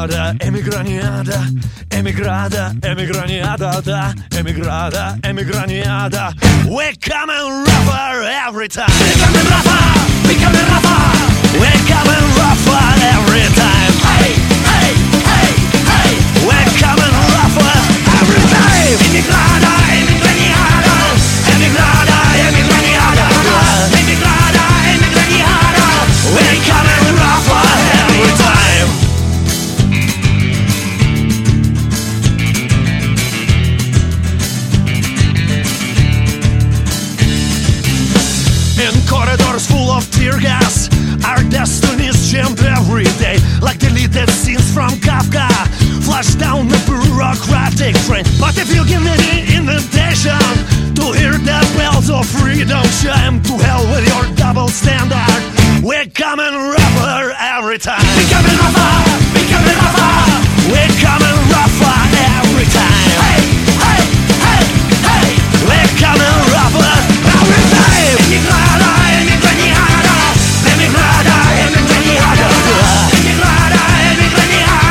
Emigrada, emigraniada, emigrada, emigraniada, da, emigrada, emigraniada. We're coming rougher every time. We're coming rougher, we're coming rougher. We're coming rougher every time. Hey, hey, hey, hey. We're coming rougher every time. Emigrada, emigraniada, emigrada, emigraniada, emigrada, emigraniada. We're coming rougher every time. In corridors full of tear gas, our destinies jammed every day, like deleted scenes from Kafka, flash down the bureaucratic train. But if you give me the invitation to hear the bells of freedom chime, to hell with your